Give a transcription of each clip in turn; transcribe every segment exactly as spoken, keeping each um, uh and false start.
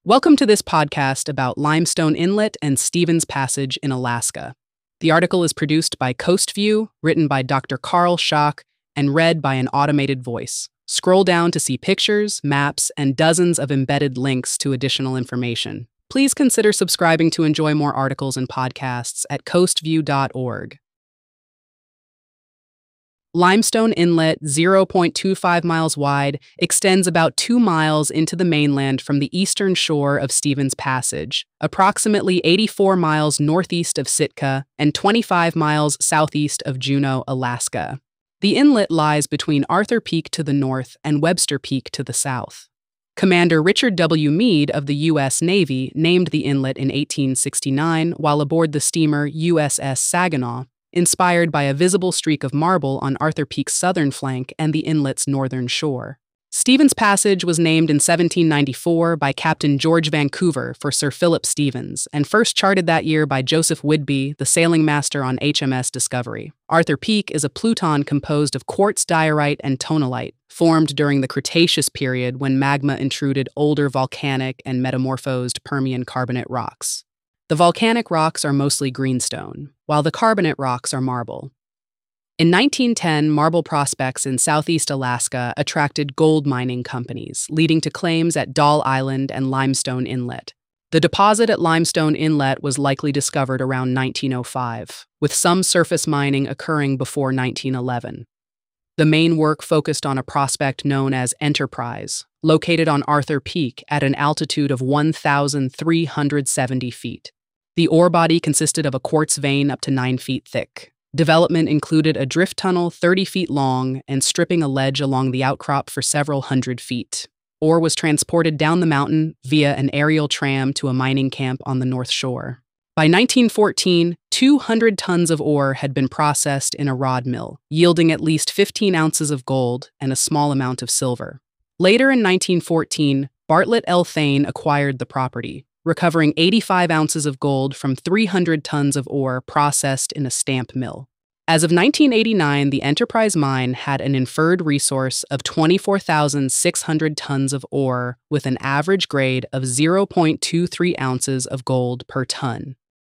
Welcome to this podcast about Limestone Inlet and Stevens Passage in Alaska. The article is produced by Coastview, written by Doctor Carl Schock, and read by an automated voice. Scroll down to see pictures, maps, and dozens of embedded links to additional information. Please consider subscribing to enjoy more articles and podcasts at coastview dot org. Limestone Inlet, zero point two five miles wide, extends about two miles into the mainland from the eastern shore of Stevens Passage, approximately eighty-four miles northeast of Sitka and twenty-five miles southeast of Juneau, Alaska. The inlet lies between Arthur Peak to the north and Webster Peak to the south. Commander Richard W. Meade of the U S Navy named the inlet in eighteen sixty-nine while aboard the steamer U S S Saginaw, inspired by a visible streak of marble on Arthur Peak's southern flank and the inlet's northern shore. Stevens Passage was named in seventeen ninety-four by Captain George Vancouver for Sir Philip Stevens, and first charted that year by Joseph Whidbey, the sailing master on H M S Discovery. Arthur Peak is a pluton composed of quartz diorite and tonalite, formed during the Cretaceous period when magma intruded older volcanic and metamorphosed Permian carbonate rocks. The volcanic rocks are mostly greenstone, while the carbonate rocks are marble. In nineteen ten, marble prospects in southeast Alaska attracted gold mining companies, leading to claims at Doll Island and Limestone Inlet. The deposit at Limestone Inlet was likely discovered around nineteen oh five, with some surface mining occurring before nineteen eleven. The main work focused on a prospect known as Enterprise, located on Arthur Peak at an altitude of one thousand three hundred seventy feet. The ore body consisted of a quartz vein up to nine feet thick. Development included a drift tunnel thirty feet long and stripping a ledge along the outcrop for several hundred feet. Ore was transported down the mountain via an aerial tram to a mining camp on the north shore. By nineteen fourteen, two hundred tons of ore had been processed in a rod mill, yielding at least fifteen ounces of gold and a small amount of silver. Later in nineteen fourteen, Bartlett L. Thane acquired the property, recovering eighty-five ounces of gold from three hundred tons of ore processed in a stamp mill. As of nineteen eighty-nine, the Enterprise mine had an inferred resource of twenty-four thousand six hundred tons of ore with an average grade of zero point two three ounces of gold per ton.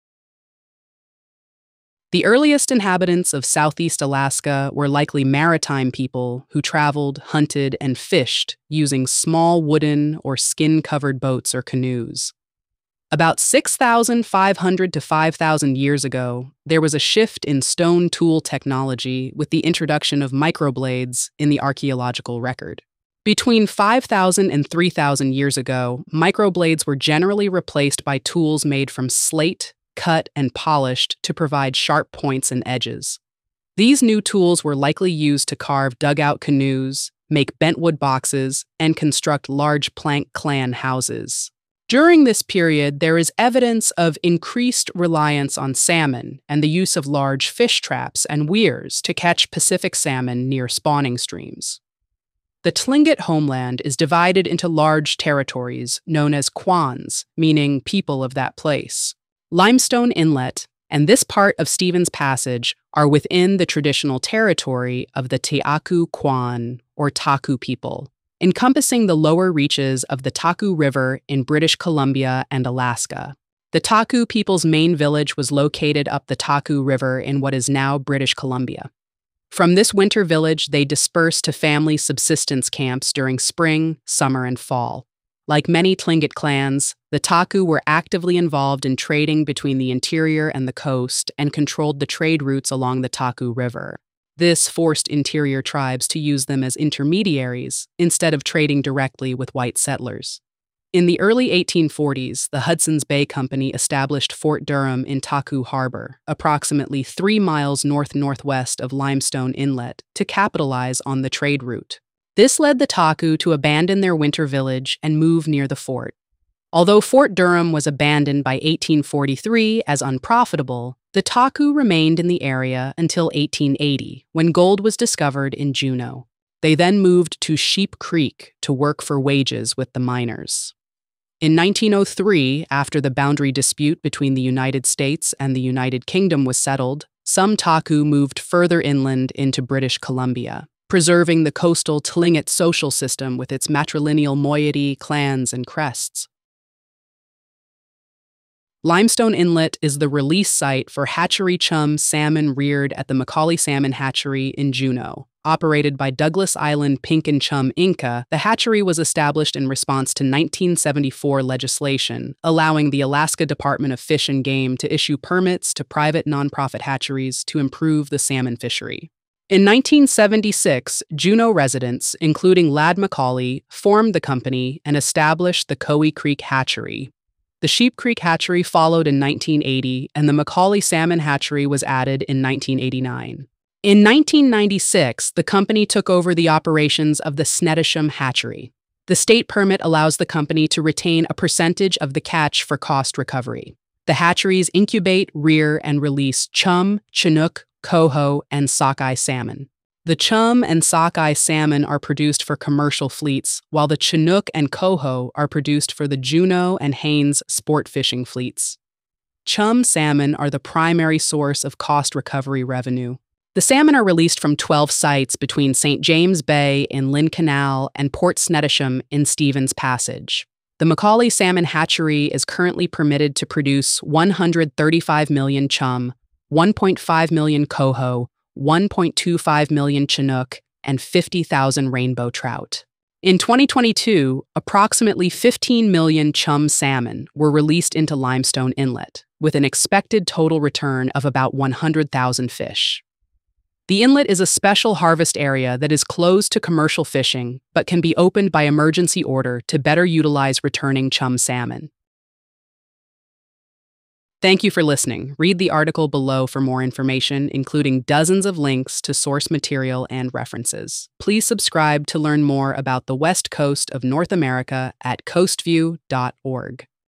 The earliest inhabitants of southeast Alaska were likely maritime people who traveled, hunted, and fished using small wooden or skin-covered boats or canoes. About six thousand five hundred to five thousand years ago, there was a shift in stone tool technology with the introduction of microblades in the archaeological record. Between five thousand and three thousand years ago, microblades were generally replaced by tools made from slate, cut, and polished to provide sharp points and edges. These new tools were likely used to carve dugout canoes, make bentwood boxes, and construct large plank clan houses. During this period, there is evidence of increased reliance on salmon and the use of large fish traps and weirs to catch Pacific salmon near spawning streams. The Tlingit homeland is divided into large territories known as Kwans, meaning people of that place. Limestone Inlet and this part of Stevens Passage are within the traditional territory of the Te Aku Kwan, or Taku people, encompassing the lower reaches of the Taku River in British Columbia and Alaska. The Taku people's main village was located up the Taku River in what is now British Columbia. From this winter village, they dispersed to family subsistence camps during spring, summer, and fall. Like many Tlingit clans, the Taku were actively involved in trading between the interior and the coast and controlled the trade routes along the Taku River. This forced interior tribes to use them as intermediaries instead of trading directly with white settlers. In the early eighteen forties, the Hudson's Bay Company established Fort Durham in Taku Harbor, approximately three miles north-northwest of Limestone Inlet, to capitalize on the trade route. This led the Taku to abandon their winter village and move near the fort. Although Fort Durham was abandoned by eighteen forty-three as unprofitable, the Taku remained in the area until eighteen eighty, when gold was discovered in Juneau. They then moved to Sheep Creek to work for wages with the miners. In nineteen oh three, after the boundary dispute between the United States and the United Kingdom was settled, some Taku moved further inland into British Columbia, preserving the coastal Tlingit social system with its matrilineal moiety, clans, and crests. Limestone Inlet is the release site for hatchery chum salmon reared at the Macaulay Salmon Hatchery in Juneau. Operated by Douglas Island Pink and Chum Incorporated, the hatchery was established in response to nineteen seventy-four legislation, allowing the Alaska Department of Fish and Game to issue permits to private nonprofit hatcheries to improve the salmon fishery. In nineteen seventy-six, Juneau residents, including Ladd Macaulay, formed the company and established the Coe Creek Hatchery. The Sheep Creek Hatchery followed in nineteen eighty, and the Macaulay Salmon Hatchery was added in nineteen eighty-nine. In nineteen ninety-six, the company took over the operations of the Snettisham Hatchery. The state permit allows the company to retain a percentage of the catch for cost recovery. The hatcheries incubate, rear, and release chum, chinook, coho, and sockeye salmon. The chum and sockeye salmon are produced for commercial fleets, while the chinook and coho are produced for the Juneau and Haines sport fishing fleets. Chum salmon are the primary source of cost recovery revenue. The salmon are released from twelve sites between Saint James Bay in Lynn Canal and Port Snettisham in Stevens Passage. The Macaulay Salmon Hatchery is currently permitted to produce one hundred thirty-five million chum, one point five million coho, one point two five million chinook, and fifty thousand rainbow trout. In twenty twenty-two, approximately fifteen million chum salmon were released into Limestone Inlet, with an expected total return of about one hundred thousand fish. The inlet is a special harvest area that is closed to commercial fishing, but can be opened by emergency order to better utilize returning chum salmon. Thank you for listening. Read the article below for more information, including dozens of links to source material and references. Please subscribe to learn more about the West Coast of North America at coastview dot org.